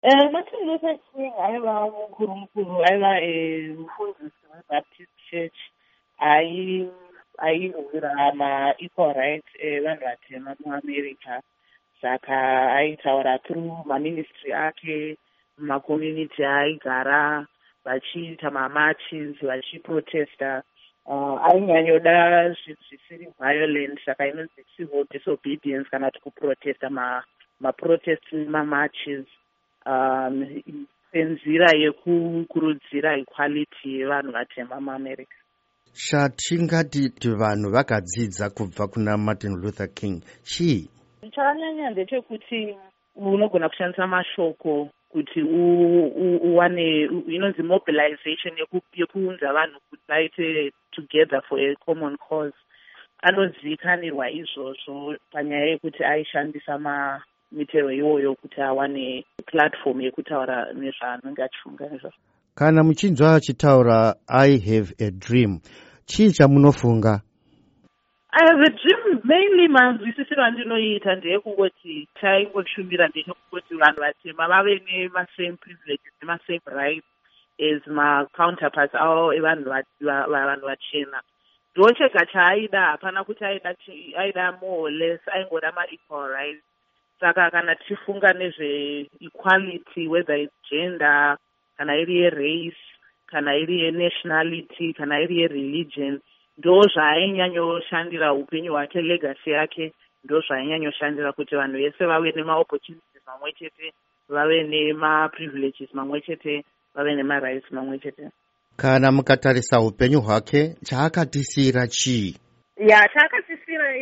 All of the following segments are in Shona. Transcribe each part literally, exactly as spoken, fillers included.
Uh, Martin Luther King aiva mukuru mukuru aiva mufundisi weBaptist Church ai airwira ma-equal rights evanhu vatema muAmerica. Saka aitaura through maministry ake mumakommunity aaigara vachiita mamarches vachiprotesta. Uh, ainyanyoda zvinhu zvisiri violent, saka inonzi civil disobedience kana kuti kuprotesta maprotest nemamarches um, senzira yekukurudzira equality yevanhu vatema muAmerica. Chatingati vanhu vakadzidza kubva kuna Martin Luther King chii? Chakanyanya ndechekuti unogona kushandisa mashoko kuti uwane inonzi mobilization yekuunza vanhu kuti vaite together for a common cause. Anozivikanirwa izvozvo panyaya yekuti aishandisa mamitero iwoyo kuti awane platform yekutaura nezvaanenge achifunga nezvazvo. Kana muchinzwa achitaura I have a dream, chii chamunofunga? I have a dream mainly manzwisisiro andinoita ndeyekungoti chaingoshumira ndechekungoti vanhu vatema vave nema-same privileges nema-same rights as ma-counterparts avo evanhu vanhu vachena. Ndo chega chaaida, hapana kuti aida aida more or less, aingoda ma-equal rights. Saka kana tichifunga nezve-equality, whether it's gender, kana iri ye-race, kana iri ye-nationality, kana iri ye-religion, ndo zvainyanyoshandira upenyu hwake, legacy yake, ndo zvainyanyoshandira kuti vanhu vese vave nema-opportunities mamwe chete, vave nema-privileges mamwe chete, vave nema-rights mamwe chete. Kana mukatarisa upenyu hwake, chaakatisira chii? Ya, chaakatisira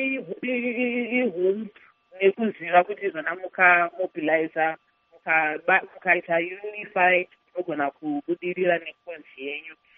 ihump nekuziva kuti izvona mukamobiliza, mukaita unified, munogona kubudirira nekozi yenyu.